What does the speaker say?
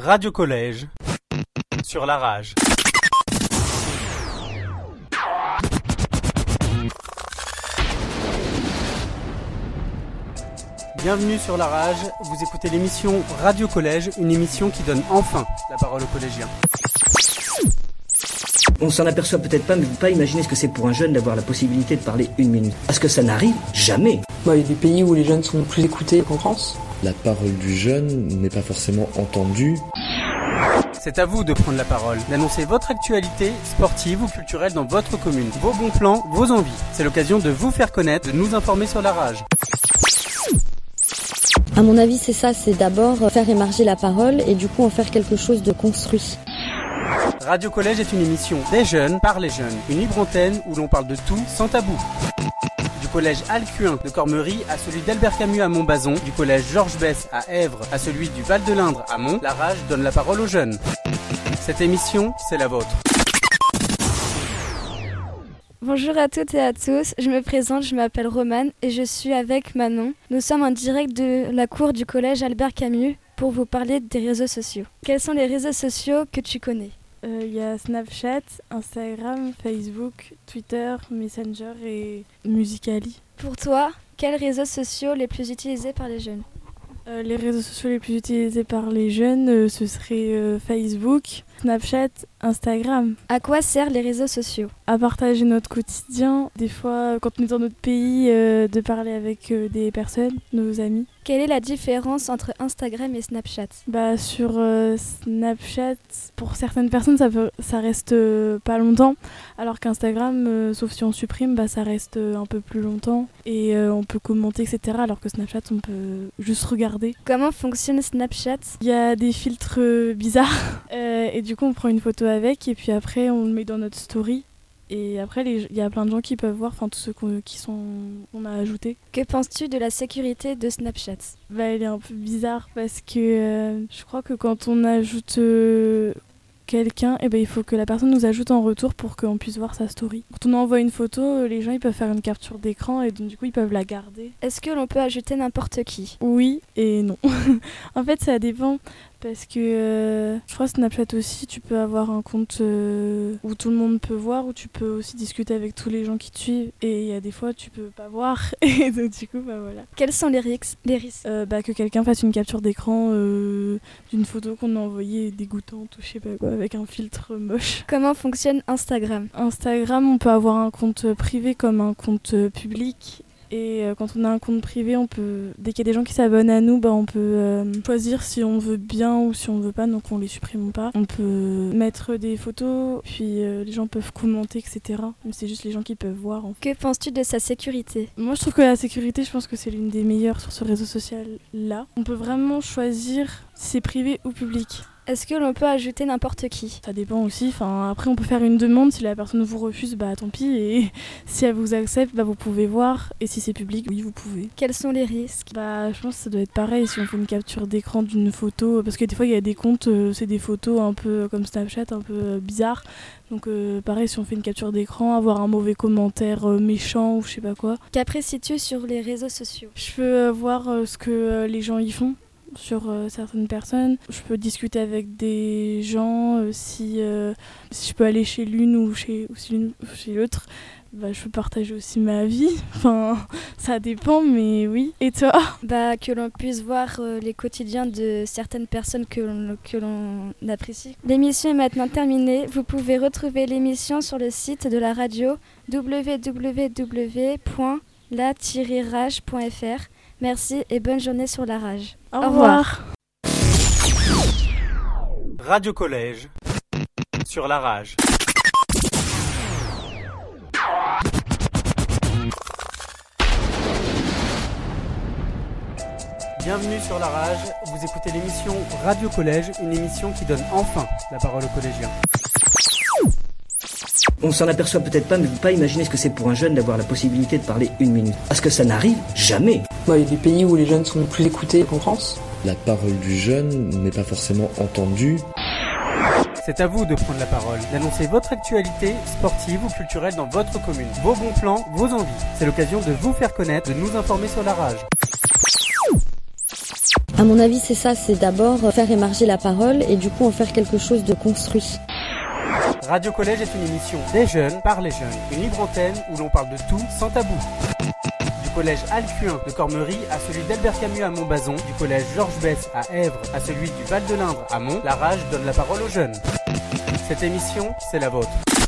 Radio Collège, sur la rage. Bienvenue sur la rage, vous écoutez l'émission Radio Collège, une émission qui donne enfin la parole aux collégiens. On s'en aperçoit peut-être pas, mais vous ne pouvez pas imaginer ce que c'est pour un jeune d'avoir la possibilité de parler une minute. Parce que ça n'arrive jamais. Il y a des pays où les jeunes sont plus écoutés qu'en France. La parole du jeune n'est pas forcément entendue. C'est à vous de prendre la parole, d'annoncer votre actualité sportive ou culturelle dans votre commune, vos bons plans, vos envies. C'est l'occasion de vous faire connaître, de nous informer sur la rage. À mon avis, c'est ça, c'est d'abord faire émerger la parole et du coup en faire quelque chose de construit. Radio Collège est une émission des jeunes par les jeunes, une libre antenne où l'on parle de tout sans tabou. Du collège Alcuin de Cormery à celui d'Albert Camus à Montbazon, du collège Georges Besse à Èvres à celui du Val de l'Indre à Mont, la rage donne la parole aux jeunes. Cette émission, c'est la vôtre. Bonjour à toutes et à tous, je me présente, je m'appelle Romane et je suis avec Manon. Nous sommes en direct de la cour du collège Albert Camus pour vous parler des réseaux sociaux. Quels sont les réseaux sociaux que tu connais ? Il y a Snapchat, Instagram, Facebook, Twitter, Messenger et Musical.ly. Pour toi, quels réseaux sociaux les plus utilisés par les jeunes ? Les réseaux sociaux les plus utilisés par les jeunes, ce serait Facebook, Snapchat, Instagram. À quoi servent les réseaux sociaux ? À partager notre quotidien, des fois quand on est dans notre pays, de parler avec des personnes, nos amis. Quelle est la différence entre Instagram et Snapchat ? Sur Snapchat, pour certaines personnes, ça reste pas longtemps, alors qu'Instagram, sauf si on supprime, ça reste un peu plus longtemps et on peut commenter, etc. Alors que Snapchat, on peut juste regarder. Comment fonctionne Snapchat ? Il y a des filtres bizarres et du coup, on prend une photo avec et puis après, on le met dans notre story. Et après, il y a plein de gens qui peuvent voir, tous ceux qu'on a ajoutés. Que penses-tu de la sécurité de Snapchat ? Elle est un peu bizarre parce que je crois que quand on ajoute quelqu'un, il faut que la personne nous ajoute en retour pour qu'on puisse voir sa story. Quand on envoie une photo, les gens ils peuvent faire une capture d'écran et donc du coup ils peuvent la garder. Est-ce que l'on peut ajouter n'importe qui ? Oui et non. En fait, ça dépend. Parce que je crois Snapchat aussi, tu peux avoir un compte où tout le monde peut voir, où tu peux aussi discuter avec tous les gens qui te suivent. Et il y a des fois, tu peux pas voir. Et donc du coup, voilà. Quels sont les risques ? Que quelqu'un fasse une capture d'écran d'une photo qu'on a envoyée dégoûtante ou je sais pas quoi, avec un filtre moche. Comment fonctionne Instagram ? Instagram, on peut avoir un compte privé comme un compte public. Et quand on a un compte privé, dès qu'il y a des gens qui s'abonnent à nous, on peut choisir si on veut bien ou si on veut pas, donc on les supprime pas. On peut mettre des photos, puis les gens peuvent commenter, etc. Mais c'est juste les gens qui peuvent voir. En fait. Que penses-tu de sa sécurité ? Moi, je trouve que la sécurité, je pense que c'est l'une des meilleures sur ce réseau social-là. On peut vraiment choisir si c'est privé ou public. Est-ce que l'on peut ajouter n'importe qui ? Ça dépend aussi. Après, on peut faire une demande. Si la personne vous refuse, tant pis. Et si elle vous accepte, vous pouvez voir. Et si c'est public, oui, vous pouvez. Quels sont les risques ? Je pense que ça doit être pareil si on fait une capture d'écran d'une photo. Parce que des fois, il y a des comptes, c'est des photos un peu comme Snapchat, un peu bizarres. Donc pareil, si on fait une capture d'écran, avoir un mauvais commentaire méchant ou je sais pas quoi. Qu'apprécies-tu sur les réseaux sociaux ? Je peux voir ce que les gens y font. Sur certaines personnes. Je peux discuter avec des gens si je peux aller chez l'une ou chez l'autre. Je peux partager aussi ma vie. Ça dépend, mais oui. Et toi ? Que l'on puisse voir les quotidiens de certaines personnes que l'on apprécie. L'émission est maintenant terminée. Vous pouvez retrouver l'émission sur le site de la radio www.la-rage.fr. Merci et bonne journée sur la rage. Au revoir. Radio Collège, sur la rage. Bienvenue sur la rage, vous écoutez l'émission Radio Collège, une émission qui donne enfin la parole aux collégiens. On s'en aperçoit peut-être pas, mais vous ne pouvez pas imaginer ce que c'est pour un jeune d'avoir la possibilité de parler une minute. Parce que ça n'arrive jamais. Il y a des pays où les jeunes sont plus écoutés qu'en France. La parole du jeune n'est pas forcément entendue. C'est à vous de prendre la parole, d'annoncer votre actualité sportive ou culturelle dans votre commune, vos bons plans, vos envies. C'est l'occasion de vous faire connaître, de nous informer sur la rage. À mon avis, c'est ça, c'est d'abord faire émerger la parole et du coup en faire quelque chose de construit. Radio Collège est une émission des jeunes par les jeunes. Une libre antenne où l'on parle de tout sans tabou. Du collège Alcuin de Cormery à celui d'Albert Camus à Montbazon, du collège Georges Besse à Èvres à celui du Val de l'Indre à Mont, la rage donne la parole aux jeunes. Cette émission, c'est la vôtre.